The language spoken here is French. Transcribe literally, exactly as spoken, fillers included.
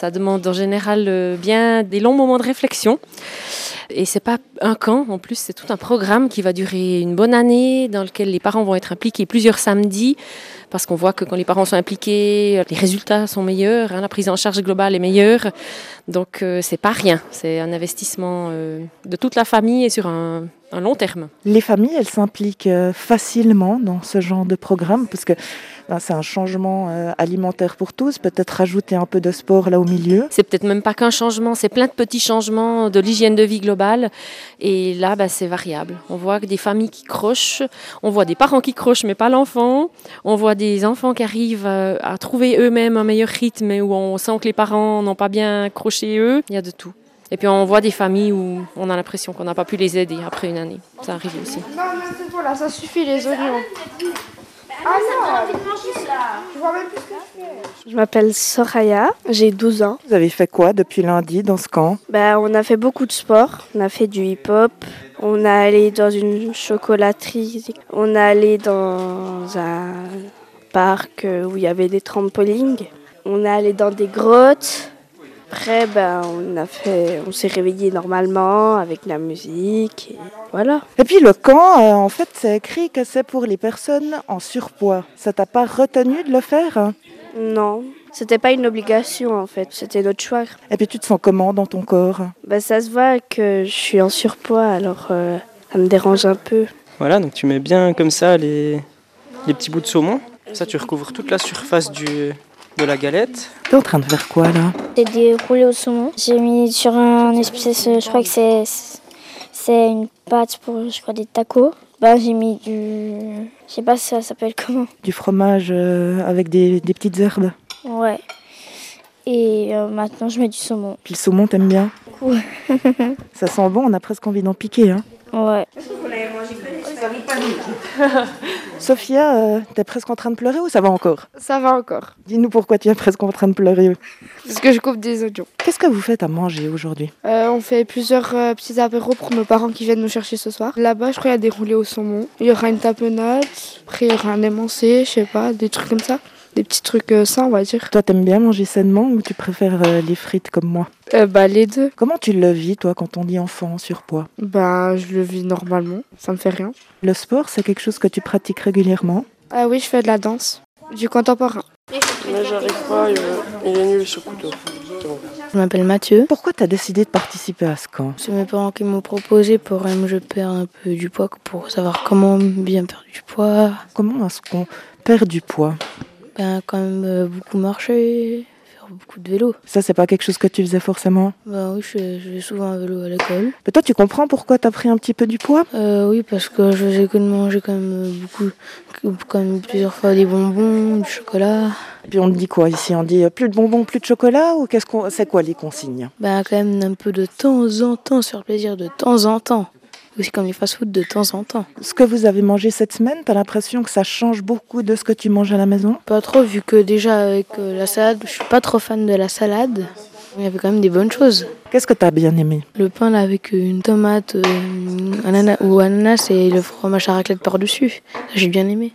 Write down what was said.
Ça demande en général euh, bien des longs moments de réflexion. Et c'est pas un camp, en plus c'est tout un programme qui va durer une bonne année, dans lequel les parents vont être impliqués plusieurs samedis, parce qu'on voit que quand les parents sont impliqués, les résultats sont meilleurs, hein, la prise en charge globale est meilleure. Donc euh, c'est pas rien, c'est un investissement euh, de toute la famille et sur un, un long terme. Les familles, elles s'impliquent euh, facilement dans ce genre de programme, parce que ben, c'est un changement euh, alimentaire pour tous, peut-être rajouter un peu de sport là au milieu. C'est peut-être même pas qu'un changement, c'est plein de petits changements de l'hygiène de vie globale. Et là, ben, c'est variable. On voit que des familles qui crochent, on voit des parents qui crochent mais pas l'enfant, on voit des enfants qui arrivent à trouver eux-mêmes un meilleur rythme et où on sent que les parents n'ont pas bien croché eux. Il y a de tout. Et puis on voit des familles où on a l'impression qu'on n'a pas pu les aider après une année. Ça arrive aussi. Non, mais c'est voilà, ça suffit les oignons. Ah non, je vois même plus ce que je fais. Je m'appelle Soraya, j'ai douze ans. Vous avez fait quoi depuis lundi dans ce camp? Bah, on a fait beaucoup de sport, on a fait du hip-hop, on est allé dans une chocolaterie, on est allé dans un parc où il y avait des trampolines, on est allé dans des grottes. Après, ben, on a fait, on s'est réveillé normalement avec la musique, et voilà. Et puis le camp, euh, en fait, c'est écrit que c'est pour les personnes en surpoids. Ça t'a pas retenu de le faire, hein? Non, c'était pas une obligation en fait, c'était notre choix. Et puis tu te sens comment dans ton corps? Ben, ça se voit que je suis en surpoids, alors euh, ça me dérange un peu. Voilà, donc tu mets bien comme ça les, les petits bouts de saumon. Ça, tu recouvres toute la surface du, de la galette. T'es en train de faire quoi là? C'est des roulés au saumon. J'ai mis sur un espèce, je crois que c'est c'est une pâte pour, je crois, des tacos. Bah, j'ai mis du, je sais pas si ça s'appelle comment. Du fromage euh, avec des, des petites herbes. Ouais. Et euh, maintenant je mets du saumon. Puis le saumon, t'aimes bien? Ouais. Ça sent bon, on a presque envie d'en piquer, hein? Ouais. Sophia, euh, t'es presque en train de pleurer ou ça va encore? Ça va encore, Dis-nous pourquoi tu es presque en train de pleurer. parce que je coupe des oignons. Qu'est-ce que vous faites à manger aujourd'hui? Euh, on fait plusieurs euh, petits apéros pour nos parents qui viennent nous chercher ce soir. Là-bas, je crois qu'il y a des roulés au saumon. Il y aura une tapenade, après il y aura un émancé, je sais pas, des trucs comme ça. Des petits trucs euh, sains, on va dire. Toi, t'aimes bien manger sainement ou tu préfères euh, les frites comme moi? Euh, bah, les deux. Comment tu le vis, toi, quand on dit enfant en surpoids? Bah, je le vis normalement, ça me fait rien. Le sport, c'est quelque chose que tu pratiques régulièrement? Ah oui, je fais de la danse, du contemporain. Mais j'arrive pas, il, il est nul ce couteau. Je m'appelle Mathieu. Pourquoi t'as décidé de participer à ce camp? C'est mes parents qui m'ont proposé pour que je perde un peu du poids, pour savoir comment bien perdre du poids. Comment est-ce qu'on perd du poids? Ben, quand même euh, beaucoup marcher, faire beaucoup de vélo. Ça, c'est pas quelque chose que tu faisais forcément? Ben oui, je fais, je fais souvent un vélo à l'école. Mais toi, tu comprends pourquoi t'as pris un petit peu du poids? Euh, oui, parce que je faisais que de manger quand même beaucoup, quand même plusieurs fois des bonbons, du chocolat. Et puis on te dit quoi ici? On dit euh, plus de bonbons, plus de chocolat, ou qu'est-ce qu'on, c'est quoi les consignes? Ben quand même un peu de temps en temps, se faire plaisir de temps en temps. Aussi comme les fast-food de temps en temps. Ce que vous avez mangé cette semaine, t'as l'impression que ça change beaucoup de ce que tu manges à la maison? Pas trop, vu que déjà avec euh, la salade, je suis pas trop fan de la salade. Il y avait quand même des bonnes choses. Qu'est-ce que t'as bien aimé? Le pain là avec une tomate, euh, ananas, ou ananas et le fromage à raclette par-dessus. J'ai bien aimé.